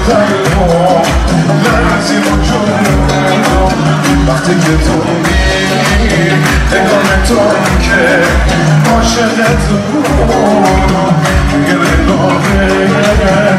قلبم لرزی با جونم وقتی که تو میری ادامه تو که عاشقت بودم گره نامه